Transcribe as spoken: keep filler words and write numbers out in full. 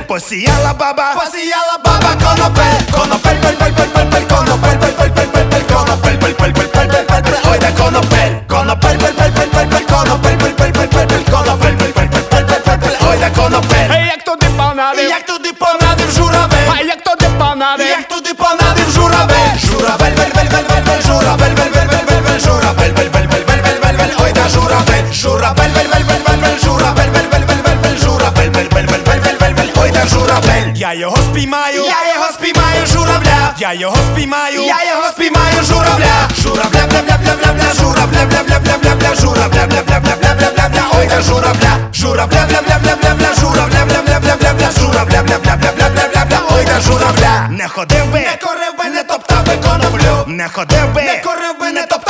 посіяла баба, посіяла баба конопель, конопель, пель, пель, пель, пель, пель, конопель, пель, пель, пель, пель, пель, конопель, пель, пель, пель, пель, пель, пель, пель, ой, де конопель, конопель, пель, пель, пель, пель, пель, конопель, пель, пель, пель, пель, пель, конопель, пель, пель, пель, пель, пель, пель, пель, ой, де конопель. Ей, як туди понадив, Як туди понадив журавель, а як туди понадив, як туди понадив журавель, журавель, вель, вель, вель, вель, вель, журавель, вель, вель, вель, вель, вель, журавель, вель, вель, вель, вель, вель, вель, вель, ой, де журавель, журавель, вель, вель, вель, вель, вель, журавель, вель, вель, вель, вель, вель, журавель, вель, вель, вель, вель, вель, вель, вель, ой, де журавель. Я його спіймаю, я його спіймаю, журавля, я його спіймаю, я його спіймаю, журавля, журавля, бля, бля, бля, бля, бля, журавля, бля, бля, бля, бля, бля, журавля, бля, бля, бля, бля, бля, бля, бля, ой, де журавля, журавля, бля, бля, бля, бля, бля, журавля, бля, бля, бля, бля, бля, журавля, бля, бля, бля, бля, бля, бля, бля, ой, де журавля. Не ходив би, не корив би, не топтав би коноплю, не ходив би, не корив би, не топтав